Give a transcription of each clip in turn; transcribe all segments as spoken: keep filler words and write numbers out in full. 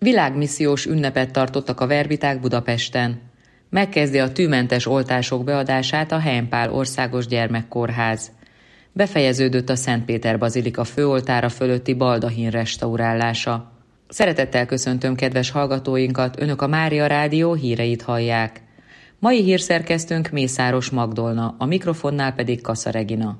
Világmissziós ünnepet tartottak a verbiták Budapesten. Megkezdi a tűmentes oltások beadását a Helyén-Pál Országos Gyermekkórház. Befejeződött a Szent Péter Bazilika főoltára fölötti baldahin restaurálása. Szeretettel köszöntöm kedves hallgatóinkat, Önök a Mária Rádió híreit hallják. Mai hírszerkesztőnk Mészáros Magdolna, a mikrofonnál pedig Kassa Regina.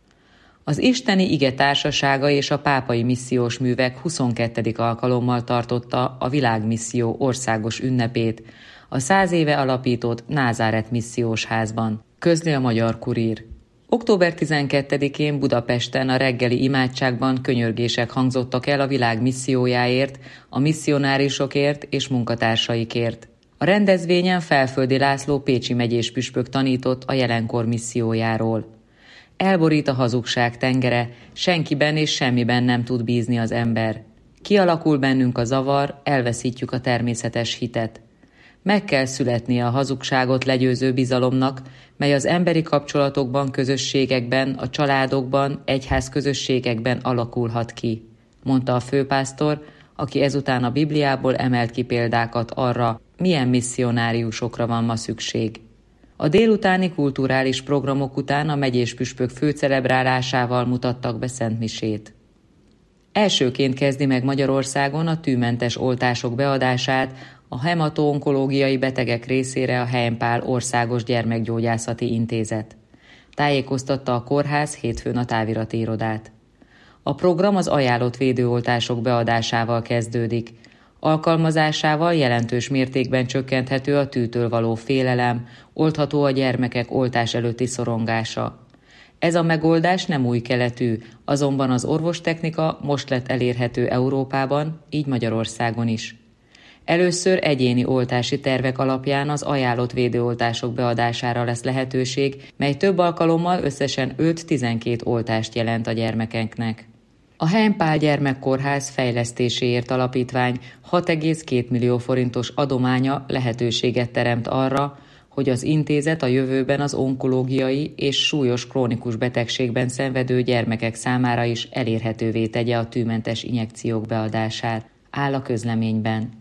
Az Isteni Ige Társasága és a Pápai Missziós Művek huszonkettedik alkalommal tartotta a Világmisszió országos ünnepét a száz éve alapított Názáret Missziós Házban, közli a Magyar Kurír. október tizenkettedikén Budapesten a reggeli imádságban könyörgések hangzottak el a világ missziójáért, a misszionárisokért és munkatársaikért. A rendezvényen Felföldi László pécsi megyés püspök tanított a jelenkor missziójáról. Elborít a hazugság tengere, senkiben és semmiben nem tud bízni az ember. Kialakul bennünk a zavar, elveszítjük a természetes hitet. Meg kell születnie a hazugságot legyőző bizalomnak, mely az emberi kapcsolatokban, közösségekben, a családokban, egyház közösségekben alakulhat ki, mondta a főpásztor, aki ezután a Bibliából emelt ki példákat arra, milyen misszionáriusokra van ma szükség. A délutáni kulturális programok után a megyés püspök főcelebrálásával mutattak be szentmisét. Elsőként kezdi meg Magyarországon a tűmentes oltások beadását a hemato-onkológiai betegek részére a Helyén-Pál Országos Gyermekgyógyászati Intézet. Tájékoztatta a kórház hétfőn a távirati irodát. A program az ajánlott védőoltások beadásával kezdődik. Alkalmazásával jelentős mértékben csökkenthető a tűtől való félelem, oldható a gyermekek oltás előtti szorongása. Ez a megoldás nem új keletű, azonban az orvostechnika most lett elérhető Európában, így Magyarországon is. Először egyéni oltási tervek alapján az ajánlott védőoltások beadására lesz lehetőség, mely több alkalommal összesen öt-tizenkét oltást jelent a gyermekeknek. A Helyén-Pál Gyermekkórház Fejlesztéséért Alapítvány hat egész két millió forintos adománya lehetőséget teremt arra, hogy az intézet a jövőben az onkológiai és súlyos krónikus betegségben szenvedő gyermekek számára is elérhetővé tegye a tűmentes injekciók beadását, áll a közleményben.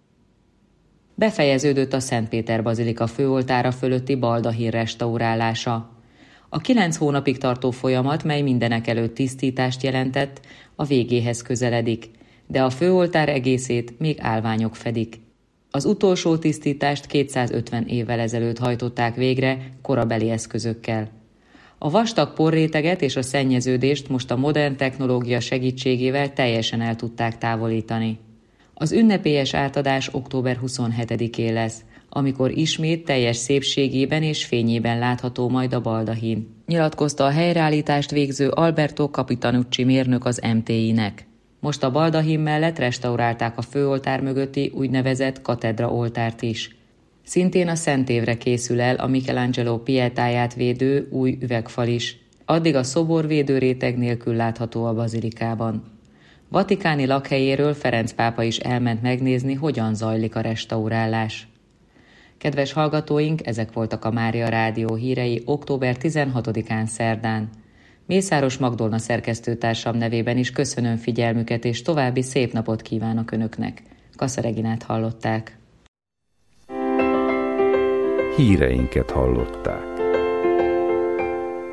Befejeződött a Szent Péter Bazilika főoltára fölötti baldahin restaurálása. A kilenc hónapig tartó folyamat, mely mindenekelőtt tisztítást jelentett, a végéhez közeledik, de a főoltár egészét még állványok fedik. Az utolsó tisztítást kétszázötven évvel ezelőtt hajtották végre korabeli eszközökkel. A vastag porréteget és a szennyeződést most a modern technológia segítségével teljesen el tudták távolítani. Az ünnepélyes átadás október huszonhetedikén lesz, amikor ismét teljes szépségében és fényében látható majd a baldahin, nyilatkozta a helyreállítást végző Alberto Capitanucci mérnök az em té i-nek. Most a baldahin mellett restaurálták a főoltár mögötti úgynevezett katedra oltárt is. Szintén a Szentévre készül el a Michelangelo pietáját védő új üvegfal is, addig a szobor védőréteg nélkül látható a bazilikában. Vatikáni lakhelyéről Ferenc pápa is elment megnézni, hogyan zajlik a restaurálás. Kedves hallgatóink, ezek voltak a Mária Rádió hírei október tizenhatodikán szerdán. Mészáros Magdolna szerkesztőtársam nevében is köszönöm figyelmüket, és további szép napot kívánok Önöknek. Kassa Reginát hallották. Híreinket hallották.